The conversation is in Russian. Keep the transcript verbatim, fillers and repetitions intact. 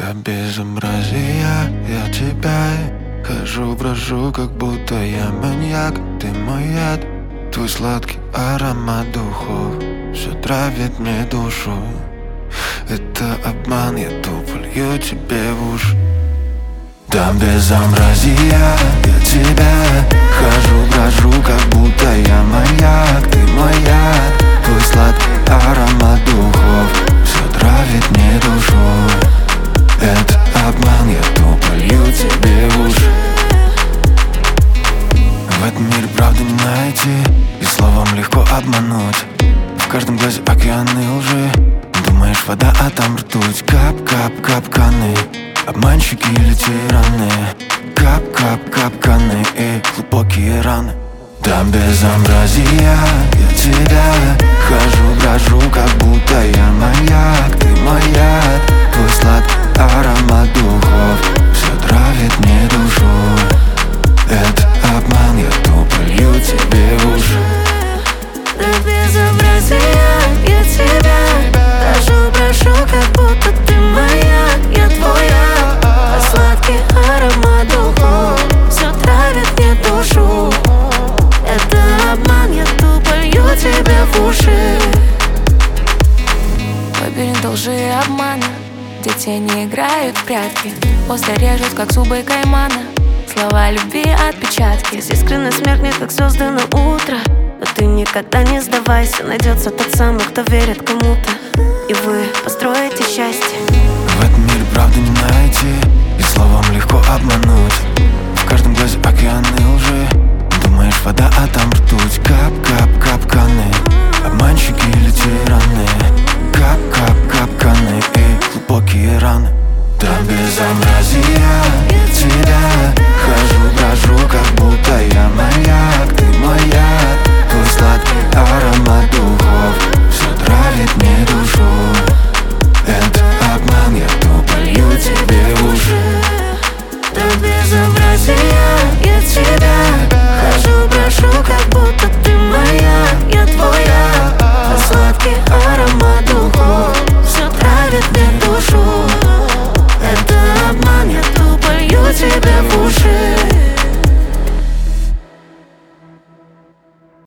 Это безобразие, я тебя хожу, брожу, как будто я маньяк. Ты мой яд, твой сладкий аромат духов все травит мне душу. Это обман, я тупо лью тебе в уши. Да безобразие, я тебя хожу, брожу, как будто я маньяк. Ты мой яд, твой сладкий аромат духов все травит мне душу. Это обман, я тупо лью тебе в уши. В этом мире правды не найти, и словом легко обмануть. В каждом глазе океаны лжи. Думаешь, вода, а там ртуть. Кап-кап, капканы, обманщики или тираны. Кап-кап, капканы и глубокие раны. Там безобразие, я тебя хожу, брожу, как будто я маньяк. Ты мой яд, твой сладкий аромат духов все травит мне душу. Это обман, я тупо лью тебе в уши. Да безобразие, я тебя хожу, прошу, как будто ты моя. Я твоя, а сладкий аромат духов все травит мне душу. Это обман, я тупо лью тебе в уши. Лабиринт лжи и обмана, где тени играют в прятки, после режут, как зубы каймана. Слова любви, отпечатки. Здесь искренность меркнет, как звезды на утро. Но ты никогда не сдавайся, найдется тот самый, кто верит кому-то, и вы построите счастье. В этом мире правды не найти, и словом легко обмануть. В каждом глазе океаны лжи. Думаешь, вода, а там ртуть. Кап-кап, капканы, обманщики или тираны. Кап-кап, капканы и глубокие раны. Да безобразие, я тебя хожу, брожу, как будто я